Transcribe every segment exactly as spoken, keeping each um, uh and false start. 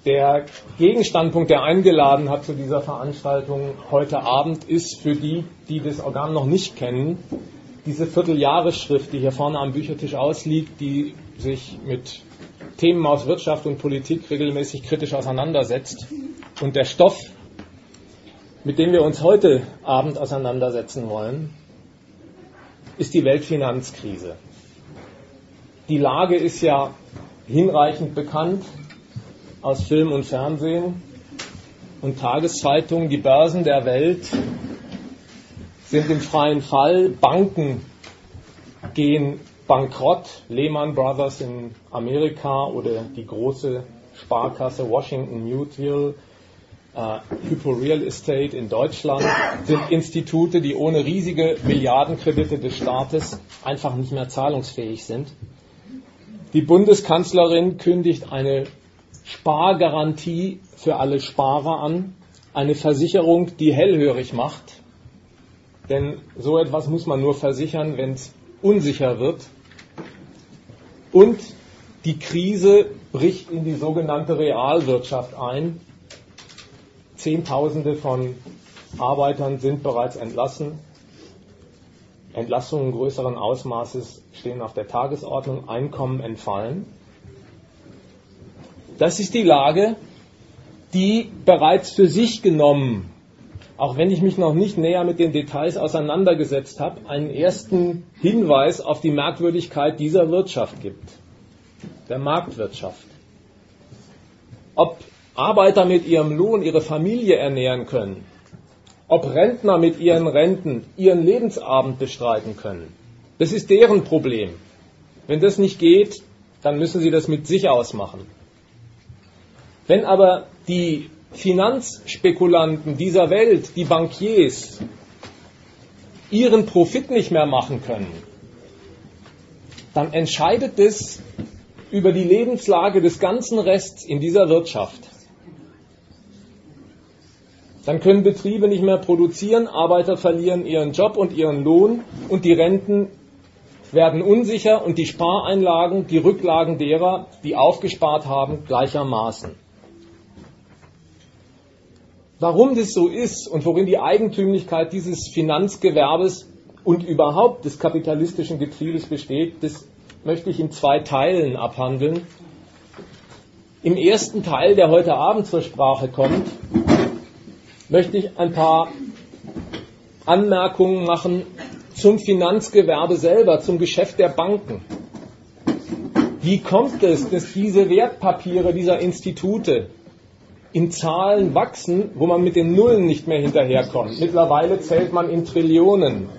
Der Gegenstandpunkt, der eingeladen hat zu dieser Veranstaltung heute Abend, ist für die, die das Organ noch nicht kennen, diese Vierteljahresschrift, die hier vorne am Büchertisch ausliegt, die sich mit Themen aus Wirtschaft und Politik regelmäßig kritisch auseinandersetzt. Und der Stoff, mit dem wir uns heute Abend auseinandersetzen wollen, ist die Weltfinanzkrise. Die Lage ist ja hinreichend bekannt aus Film und Fernsehen und Tageszeitungen. Die Börsen der Welt sind im freien Fall. Banken gehen bankrott. Lehman Brothers in Amerika oder die große Sparkasse Washington Mutual, äh, Hypo Real Estate in Deutschland sind Institute, die ohne riesige Milliardenkredite des Staates einfach nicht mehr zahlungsfähig sind. Die Bundeskanzlerin kündigt eine Spargarantie für alle Sparer an, eine Versicherung, die hellhörig macht, denn so etwas muss man nur versichern, wenn es unsicher wird. Und die Krise bricht in die sogenannte Realwirtschaft ein. Zehntausende von Arbeitern sind bereits entlassen. Entlassungen größeren Ausmaßes stehen auf der Tagesordnung, Einkommen entfallen. Das ist die Lage, die bereits für sich genommen, auch wenn ich mich noch nicht näher mit den Details auseinandergesetzt habe, einen ersten Hinweis auf die Merkwürdigkeit dieser Wirtschaft gibt, der Marktwirtschaft. Ob Arbeiter mit ihrem Lohn ihre Familie ernähren können, ob Rentner mit ihren Renten ihren Lebensabend bestreiten können, das ist deren Problem. Wenn das nicht geht, dann müssen sie das mit sich ausmachen. Wenn aber die Finanzspekulanten dieser Welt, die Bankiers, ihren Profit nicht mehr machen können, dann entscheidet es über die Lebenslage des ganzen Rests in dieser Wirtschaft. Dann können Betriebe nicht mehr produzieren, Arbeiter verlieren ihren Job und ihren Lohn und die Renten werden unsicher und die Spareinlagen, die Rücklagen derer, die aufgespart haben, gleichermaßen. Warum das so ist und worin die Eigentümlichkeit dieses Finanzgewerbes und überhaupt des kapitalistischen Getriebes besteht, das möchte ich in zwei Teilen abhandeln. Im ersten Teil, der heute Abend zur Sprache kommt, möchte ich ein paar Anmerkungen machen zum Finanzgewerbe selber, zum Geschäft der Banken. Wie kommt es, dass diese Wertpapiere dieser Institute in Zahlen wachsen, wo man mit den Nullen nicht mehr hinterherkommt? Mittlerweile zählt man in Trillionen.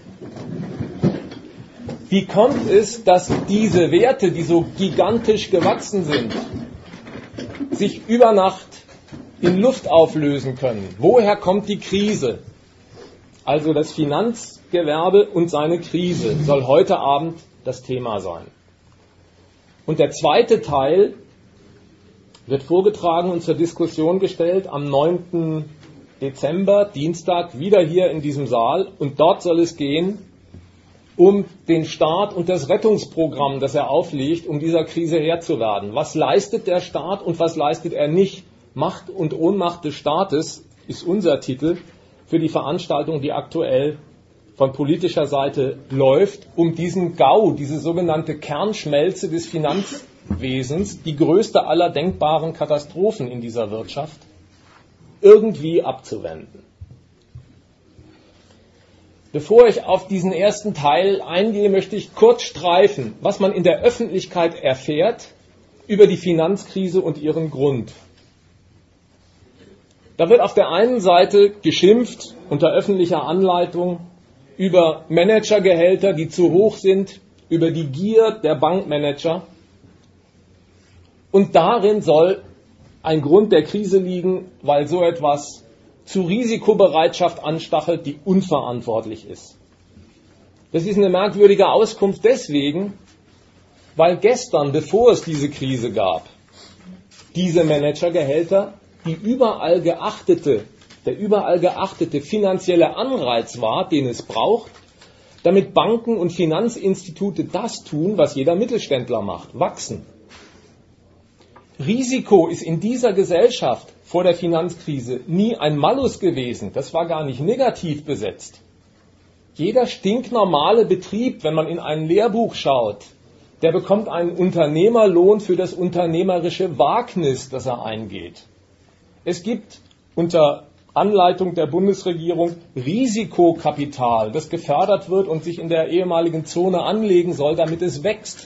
Wie kommt es, dass diese Werte, die so gigantisch gewachsen sind, sich über Nacht in Luft auflösen können? Woher kommt die Krise? Also das Finanzgewerbe und seine Krise soll heute Abend das Thema sein. Und der zweite Teil wird vorgetragen und zur Diskussion gestellt am neunten Dezember, Dienstag, wieder hier in diesem Saal. Und dort soll es gehen um den Staat und das Rettungsprogramm, das er auflegt, um dieser Krise Herr zu werden. Was leistet der Staat und was leistet er nicht? Macht und Ohnmacht des Staates ist unser Titel für die Veranstaltung, die aktuell von politischer Seite läuft, um diesen GAU, diese sogenannte Kernschmelze des Finanzwesens, die größte aller denkbaren Katastrophen in dieser Wirtschaft, irgendwie abzuwenden. Bevor ich auf diesen ersten Teil eingehe, möchte ich kurz streifen, was man in der Öffentlichkeit erfährt über die Finanzkrise und ihren Grund. Da wird auf der einen Seite geschimpft unter öffentlicher Anleitung über Managergehälter, die zu hoch sind, über die Gier der Bankmanager. Und darin soll ein Grund der Krise liegen, weil so etwas zu Risikobereitschaft anstachelt, die unverantwortlich ist. Das ist eine merkwürdige Auskunft deswegen, weil gestern, bevor es diese Krise gab, diese Managergehälter, die überall geachtete, der überall geachtete finanzielle Anreiz war, den es braucht, damit Banken und Finanzinstitute das tun, was jeder Mittelständler macht, wachsen. Risiko ist in dieser Gesellschaft vor der Finanzkrise nie ein Malus gewesen. Das war gar nicht negativ besetzt. Jeder stinknormale Betrieb, wenn man in ein Lehrbuch schaut, der bekommt einen Unternehmerlohn für das unternehmerische Wagnis, das er eingeht. Es gibt unter Anleitung der Bundesregierung Risikokapital, das gefördert wird und sich in der ehemaligen Zone anlegen soll, damit es wächst.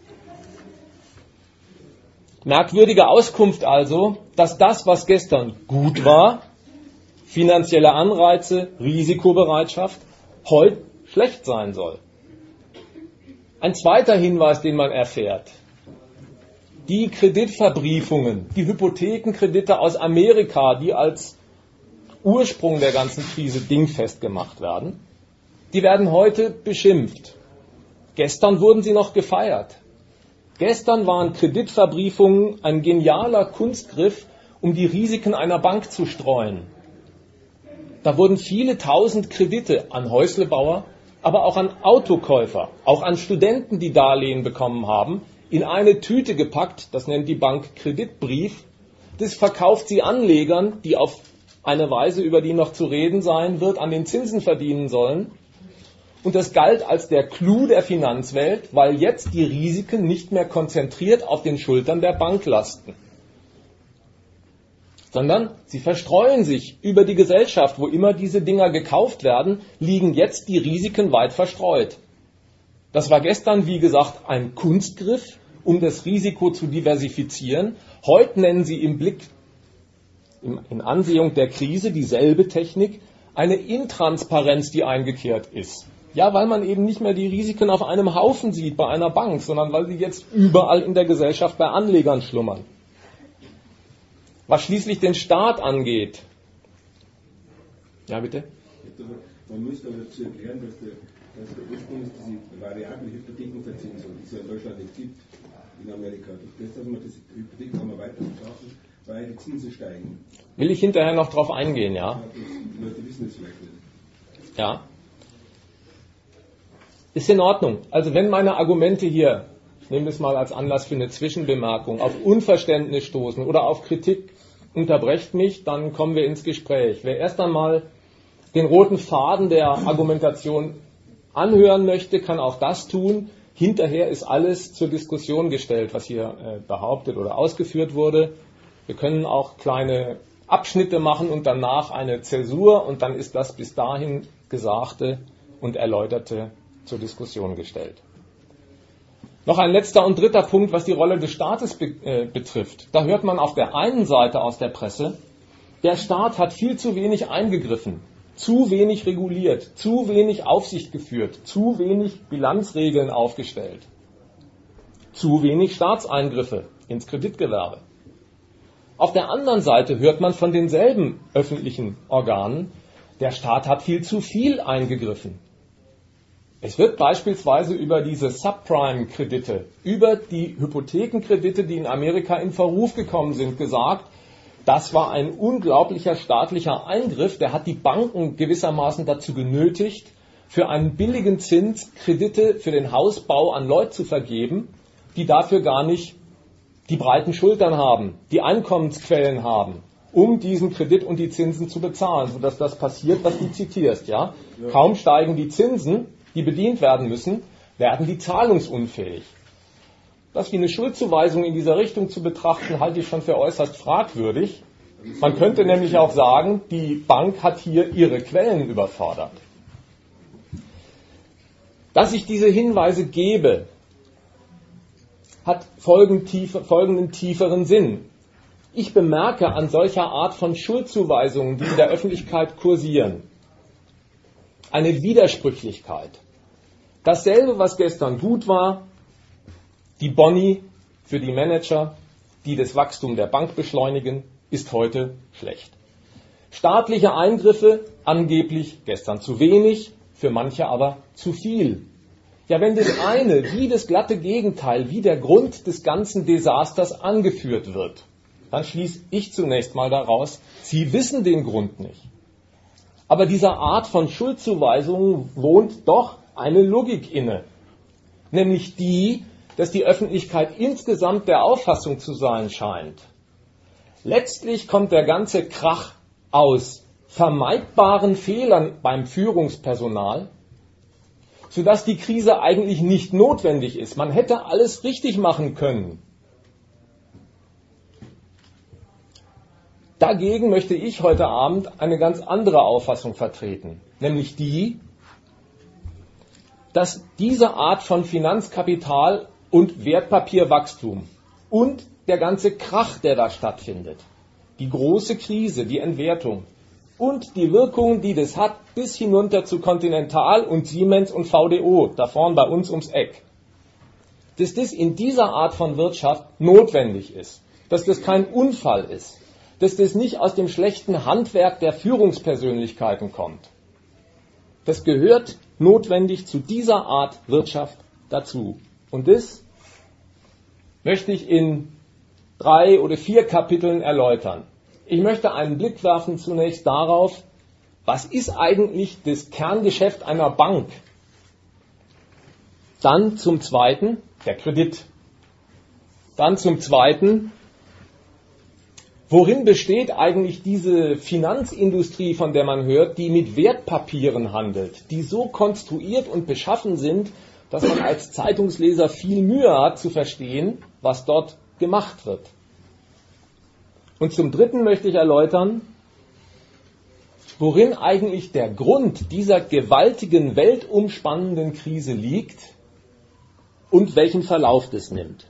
Merkwürdige Auskunft also, dass das, was gestern gut war, finanzielle Anreize, Risikobereitschaft, heute schlecht sein soll. Ein zweiter Hinweis, den man erfährt: Die Kreditverbriefungen, die Hypothekenkredite aus Amerika, die als Ursprung der ganzen Krise dingfest gemacht werden, die werden heute beschimpft. Gestern wurden sie noch gefeiert. Gestern waren Kreditverbriefungen ein genialer Kunstgriff, um die Risiken einer Bank zu streuen. Da wurden viele tausend Kredite an Häuslebauer, aber auch an Autokäufer, auch an Studenten, die Darlehen bekommen haben, in eine Tüte gepackt, das nennt die Bank Kreditbrief. Das verkauft sie Anlegern, die auf eine Weise, über die noch zu reden sein wird, an den Zinsen verdienen sollen. Und das galt als der Clou der Finanzwelt, weil jetzt die Risiken nicht mehr konzentriert auf den Schultern der Bank lasten, sondern sie verstreuen sich über die Gesellschaft. Wo immer diese Dinger gekauft werden, liegen jetzt die Risiken weit verstreut. Das war gestern, wie gesagt, ein Kunstgriff, um das Risiko zu diversifizieren. Heute nennen sie im Blick, in Ansehung der Krise, dieselbe Technik, eine Intransparenz, die eingekehrt ist. Ja, weil man eben nicht mehr die Risiken auf einem Haufen sieht bei einer Bank, sondern weil sie jetzt überall in der Gesellschaft bei Anlegern schlummern. Was schließlich den Staat angeht. Ja, bitte? Man muss aber dazu erklären, dass der, dass der Ursprung ist diese variable Hypothekenverzinsung, die es ja in Deutschland nicht gibt, in Amerika. Durch das, dass man das Hypotheken kann man weiter verkaufen, weil die Zinsen steigen. Will ich hinterher noch drauf eingehen, ja? Ja, die Leute wissen es vielleicht nicht. Ja. Ist in Ordnung. Also wenn meine Argumente hier, ich nehme das mal als Anlass für eine Zwischenbemerkung, auf Unverständnis stoßen oder auf Kritik, unterbrecht mich, dann kommen wir ins Gespräch. Wer erst einmal den roten Faden der Argumentation anhören möchte, kann auch das tun. Hinterher ist alles zur Diskussion gestellt, was hier äh, behauptet oder ausgeführt wurde. Wir können auch kleine Abschnitte machen und danach eine Zäsur, und dann ist das bis dahin Gesagte und Erläuterte zur Diskussion gestellt. Noch ein letzter und dritter Punkt, was die Rolle des Staates be- äh, betrifft. Da hört man auf der einen Seite aus der Presse, der Staat hat viel zu wenig eingegriffen, zu wenig reguliert, zu wenig Aufsicht geführt, zu wenig Bilanzregeln aufgestellt, zu wenig Staatseingriffe ins Kreditgewerbe. Auf der anderen Seite hört man von denselben öffentlichen Organen, der Staat hat viel zu viel eingegriffen. Es wird beispielsweise über diese Subprime-Kredite, über die Hypothekenkredite, die in Amerika in Verruf gekommen sind, gesagt, das war ein unglaublicher staatlicher Eingriff, der hat die Banken gewissermaßen dazu genötigt, für einen billigen Zins Kredite für den Hausbau an Leute zu vergeben, die dafür gar nicht die breiten Schultern haben, die Einkommensquellen haben, um diesen Kredit und die Zinsen zu bezahlen, sodass das passiert, was du zitierst. Ja? Ja. Kaum steigen die Zinsen, die bedient werden müssen, werden die zahlungsunfähig. Das wie eine Schuldzuweisung in dieser Richtung zu betrachten, halte ich schon für äußerst fragwürdig. Man könnte nämlich auch sagen, die Bank hat hier ihre Quellen überfordert. Dass ich diese Hinweise gebe, hat folgenden, tiefe, folgenden tieferen Sinn. Ich bemerke an solcher Art von Schuldzuweisungen, die in der Öffentlichkeit kursieren, eine Widersprüchlichkeit. Dasselbe, was gestern gut war, die Boni für die Manager, die das Wachstum der Bank beschleunigen, ist heute schlecht. Staatliche Eingriffe, angeblich gestern zu wenig, für manche aber zu viel. Ja, wenn das eine wie das glatte Gegenteil, wie der Grund des ganzen Desasters angeführt wird, dann schließe ich zunächst mal daraus, Sie wissen den Grund nicht. Aber dieser Art von Schuldzuweisungen wohnt doch eine Logik inne, nämlich die, dass die Öffentlichkeit insgesamt der Auffassung zu sein scheint. Letztlich kommt der ganze Krach aus vermeidbaren Fehlern beim Führungspersonal, sodass die Krise eigentlich nicht notwendig ist. Man hätte alles richtig machen können. Dagegen möchte ich heute Abend eine ganz andere Auffassung vertreten, nämlich die, dass diese Art von Finanzkapital und Wertpapierwachstum und der ganze Krach, der da stattfindet, die große Krise, die Entwertung und die Wirkungen, die das hat, bis hinunter zu Continental und Siemens und V D O, da vorne bei uns ums Eck, dass das in dieser Art von Wirtschaft notwendig ist, dass das kein Unfall ist, dass das nicht aus dem schlechten Handwerk der Führungspersönlichkeiten kommt. Das gehört notwendig zu dieser Art Wirtschaft dazu. Und das möchte ich in drei oder vier Kapiteln erläutern. Ich möchte einen Blick werfen zunächst darauf, was ist eigentlich das Kerngeschäft einer Bank? Dann zum Zweiten der Kredit. Dann zum Zweiten, worin besteht eigentlich diese Finanzindustrie, von der man hört, die mit Wertpapieren handelt, die so konstruiert und beschaffen sind, dass man als Zeitungsleser viel Mühe hat zu verstehen, was dort gemacht wird. Und zum Dritten möchte ich erläutern, worin eigentlich der Grund dieser gewaltigen, weltumspannenden Krise liegt und welchen Verlauf das nimmt.